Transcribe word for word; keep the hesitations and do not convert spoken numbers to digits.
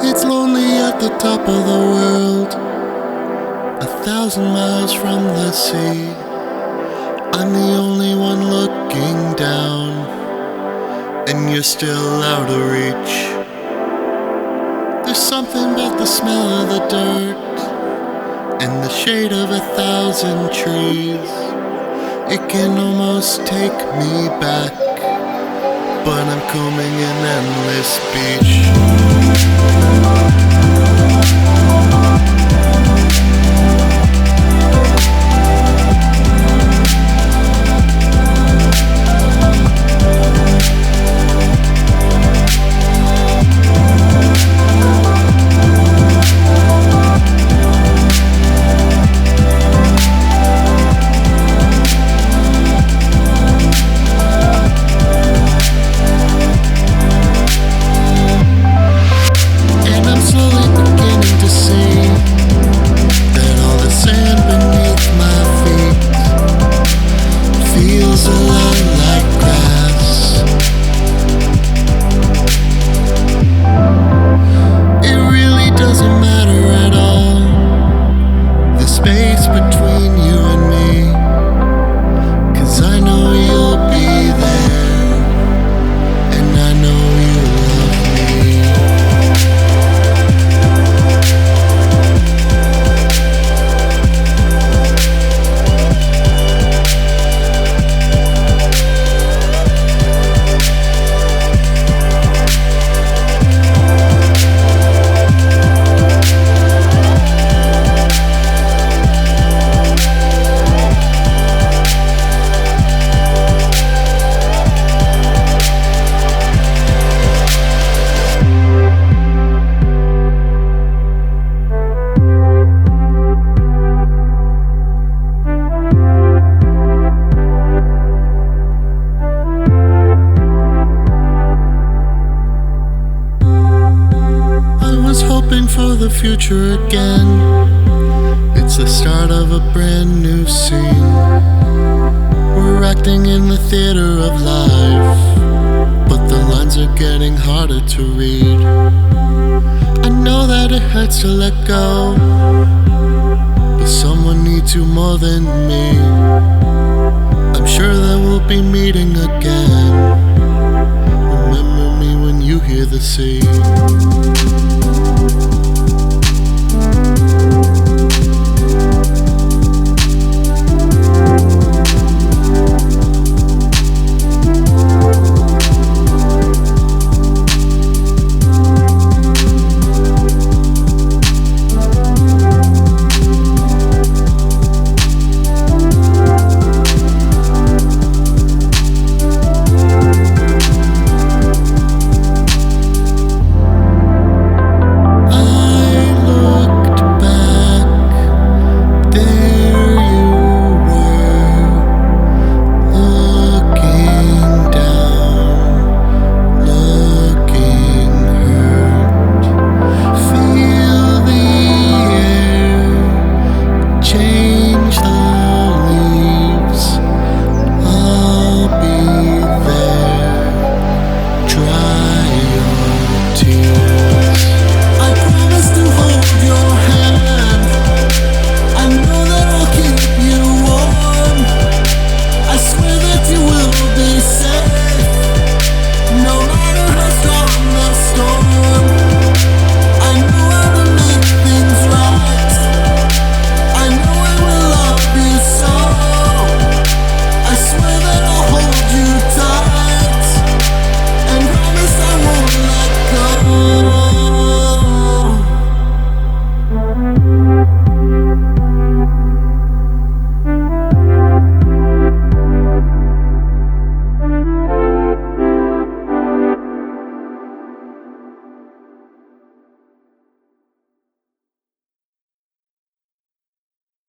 It's lonely at the top of the world, a thousand miles from the sea. I'm the only one looking down, and you're still out of reach. There's something about the smell of the dirt and the shade of a thousand trees. It can almost take me back, but I'm combing an endless beach. For the future again, it's the start of a brand new scene. We're acting in the theater of life, but the lines are getting harder to read. I know that it hurts to let go, but someone needs you more than me. I'm sure that we'll be meeting again. Remember me when you hear the sea.